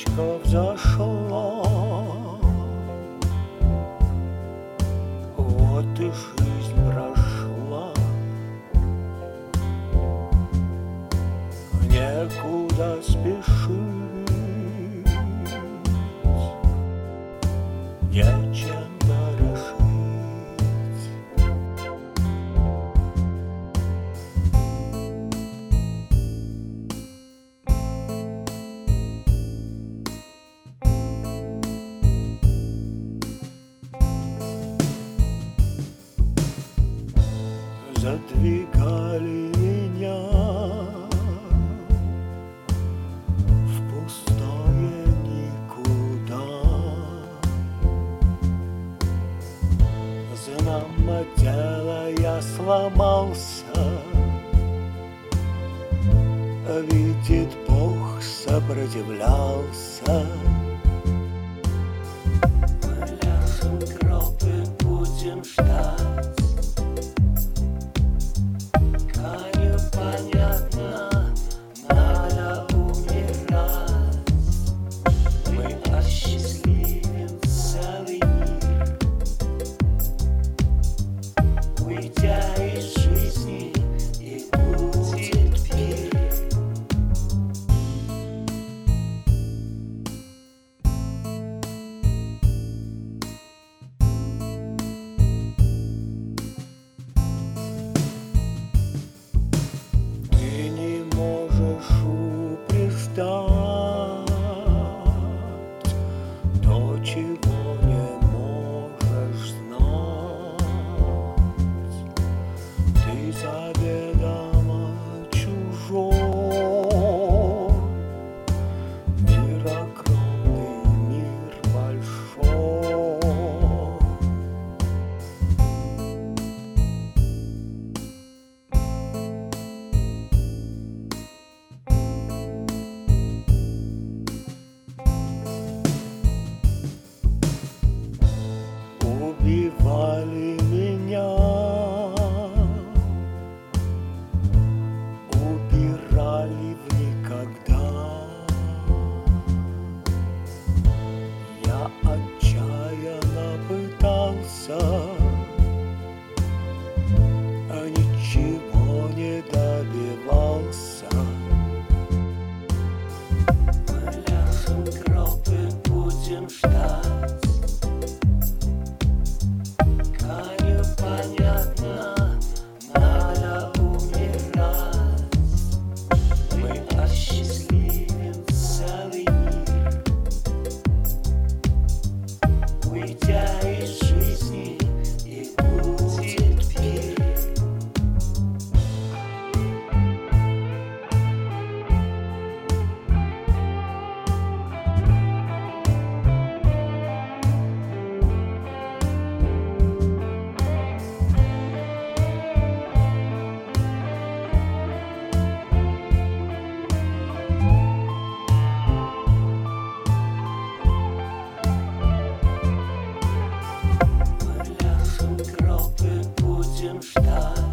Солнышко взошло, вот и жизнь прошла. Некуда спешить, нечем дорожить. Задвигали меня в пустое никуда. Знамо дело, я сломался, видит Бог, сопротивлялся. Мы ляжем в гроб и будем ждать. То, чего не можешь знать, ты заведомо чужой. Мир огромный, мир большой. Убивали меня, убирали в никогда. Я отчаянно пытался, а ничего не добивался. Мы ляжем в гроб и будем ждать. Будем ждать.